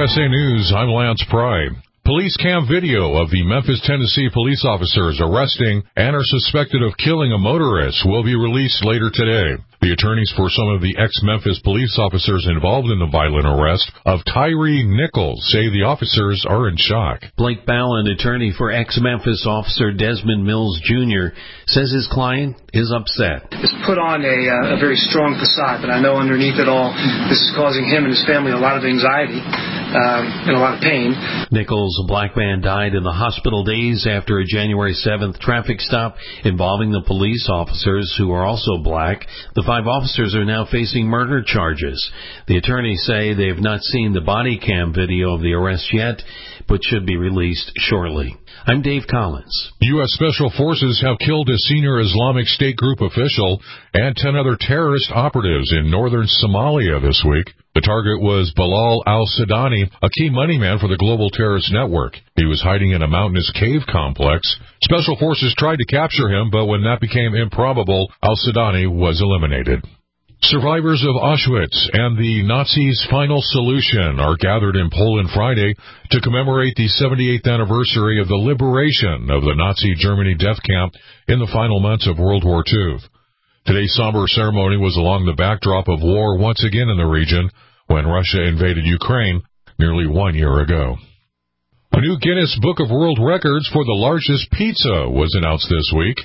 USA News, I'm Lance Pry. Police cam video of the Memphis, Tennessee police officers arresting and are suspected of killing a motorist will be released later today. The attorneys for some of the ex-Memphis police officers involved in the violent arrest of Tyree Nichols say the officers are in shock. Blake Ballin, attorney for ex-Memphis officer Desmond Mills Jr., says his client is upset. It's put on a very strong facade, but I know underneath it all, this is causing him and his family a lot of anxiety and a lot of pain. Nichols, a black man, died in the hospital days after a January 7th traffic stop involving the police officers who are also black. The 5 officers are now facing murder charges. The attorneys say they have not seen the body cam video of the arrest yet, but should be released shortly. I'm Dave Collins. U.S. Special Forces have killed a senior Islamic State group official and 10 other terrorist operatives in northern Somalia this week. The target was Bilal al-Sudani, a key moneyman for the global terrorist network. He was hiding in a mountainous cave complex. Special Forces tried to capture him, but when that became improbable, al-Sudani was eliminated. Survivors of Auschwitz and the Nazis' final solution are gathered in Poland Friday to commemorate the 78th anniversary of the liberation of the Nazi Germany death camp in the final months of World War II. Today's somber ceremony was along the backdrop of war once again in the region when Russia invaded Ukraine nearly 1 year ago. A new Guinness Book of World Records for the largest pizza was announced this week.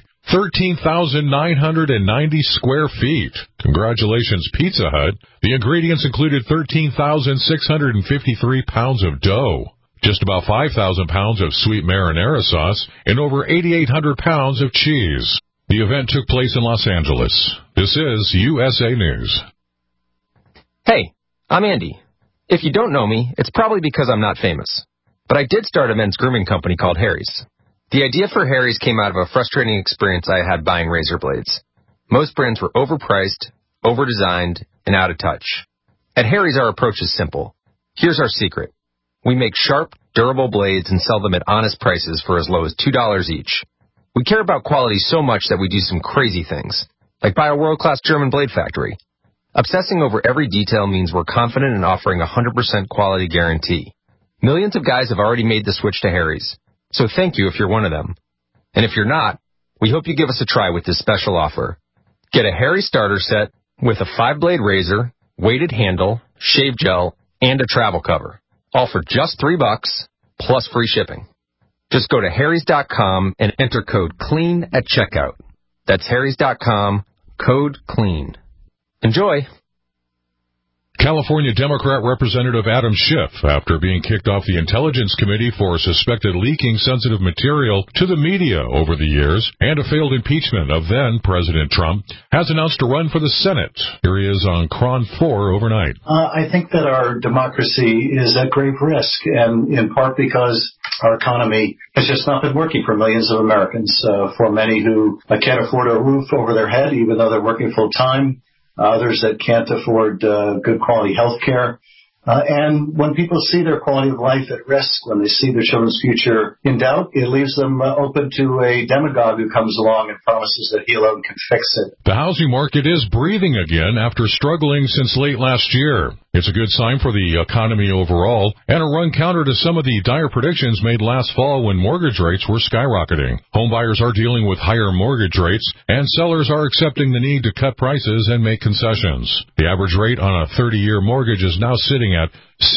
13,990 square feet. Congratulations, Pizza Hut. The ingredients included 13,653 pounds of dough, just about 5,000 pounds of sweet marinara sauce, and over 8,800 pounds of cheese. The event took place in Los Angeles. This is USA News. Hey, I'm Andy. If you don't know me, it's probably because I'm not famous. But I did start a men's grooming company called Harry's. The idea for Harry's came out of a frustrating experience I had buying razor blades. Most brands were overpriced, overdesigned, and out of touch. At Harry's, our approach is simple. Here's our secret. We make sharp, durable blades and sell them at honest prices for as low as $2 each. We care about quality so much that we do some crazy things, like buy a world-class German blade factory. Obsessing over every detail means we're confident in offering a 100% quality guarantee. Millions of guys have already made the switch to Harry's, so thank you if you're one of them. And if you're not, we hope you give us a try with this special offer. Get a Harry starter set with a 5-blade razor, weighted handle, shave gel, and a travel cover, all for just $3 plus free shipping. Just go to harrys.com and enter code CLEAN at checkout. That's harrys.com, code CLEAN. Enjoy! California Democrat Representative Adam Schiff, after being kicked off the Intelligence Committee for suspected leaking sensitive material to the media over the years and a failed impeachment of then-President Trump, has announced a run for the Senate. Here he is on KRON 4 overnight. I think that our democracy is at grave risk, and in part because our economy has just not been working for millions of Americans. For many who can't afford a roof over their head, even though they're working full-time, others that can't afford good quality health care. And when people see their quality of life at risk, when they see their children's future in doubt, it leaves them open to a demagogue who comes along and promises that he alone can fix it. The housing market is breathing again after struggling since late last year. It's a good sign for the economy overall, and a run counter to some of the dire predictions made last fall when mortgage rates were skyrocketing. Homebuyers are dealing with higher mortgage rates, and sellers are accepting the need to cut prices and make concessions. The average rate on a 30-year mortgage is now sitting at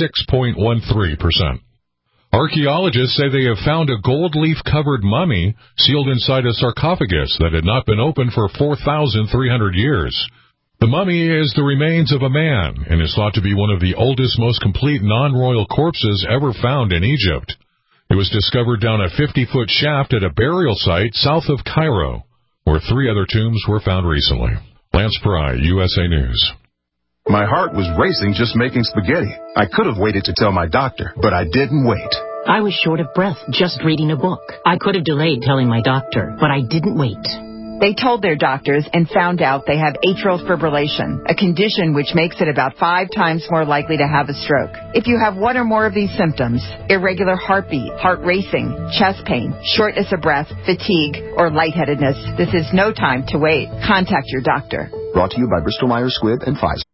6.13%. Archaeologists say they have found a gold leaf-covered mummy sealed inside a sarcophagus that had not been opened for 4,300 years. The mummy is the remains of a man and is thought to be one of the oldest, most complete non-royal corpses ever found in Egypt. It was discovered down a 50-foot shaft at a burial site south of Cairo, where 3 other tombs were found recently. Lance Pry, USA News. My heart was racing just making spaghetti. I could have waited to tell my doctor, but I didn't wait. I was short of breath just reading a book. I could have delayed telling my doctor, but I didn't wait. They told their doctors and found out they have atrial fibrillation, a condition which makes it about 5 times more likely to have a stroke. If you have one or more of these symptoms, irregular heartbeat, heart racing, chest pain, shortness of breath, fatigue, or lightheadedness, this is no time to wait. Contact your doctor. Brought to you by Bristol Myers Squibb and Pfizer.